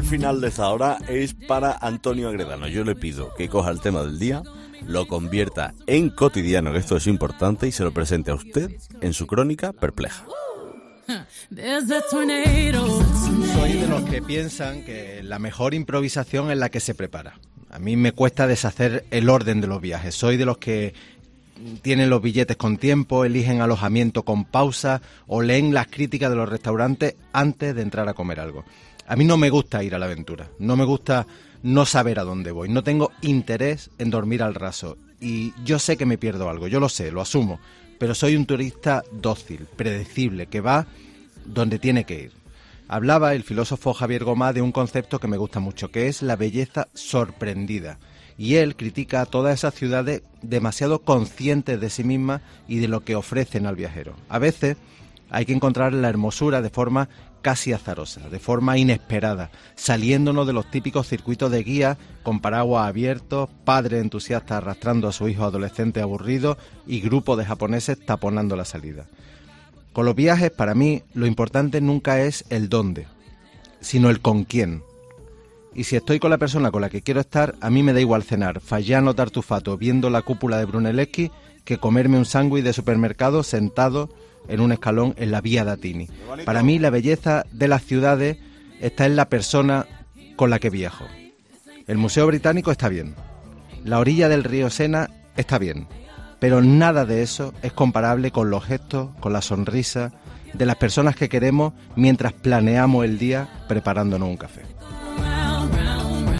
final de esta hora es para Antonio Agredano. Yo le pido que coja el tema del día, lo convierta en cotidiano, que esto es importante, y se lo presente a usted en su crónica perpleja. Soy de los que piensan que la mejor improvisación es la que se prepara. A mí me cuesta deshacer el orden de los viajes. Soy de los que tienen los billetes con tiempo, eligen alojamiento con pausa o leen las críticas de los restaurantes antes de entrar a comer algo. A mí no me gusta ir a la aventura, no me gusta no saber a dónde voy, no tengo interés en dormir al raso y yo sé que me pierdo algo, yo lo sé, lo asumo, pero soy un turista dócil, predecible, que va donde tiene que ir. Hablaba el filósofo Javier Gomá de un concepto que me gusta mucho, que es la belleza sorprendida. Y él critica a todas esas ciudades demasiado conscientes de sí mismas y de lo que ofrecen al viajero. A veces hay que encontrar la hermosura de forma casi azarosa, de forma inesperada, saliéndonos de los típicos circuitos de guía con paraguas abiertos, padres entusiastas arrastrando a su hijo adolescente aburrido y grupos de japoneses taponando la salida. Con los viajes, para mí, lo importante nunca es el dónde, sino el con quién. Y si estoy con la persona con la que quiero estar, a mí me da igual cenar Faiano Tartufato viendo la cúpula de Brunelleschi que comerme un sándwich de supermercado sentado en un escalón en la Vía Datini. Para mí la belleza de las ciudades está en la persona con la que viajo. El Museo Británico está bien, la orilla del río Sena está bien, pero nada de eso es comparable con los gestos, con la sonrisa de las personas que queremos mientras planeamos el día preparándonos un café.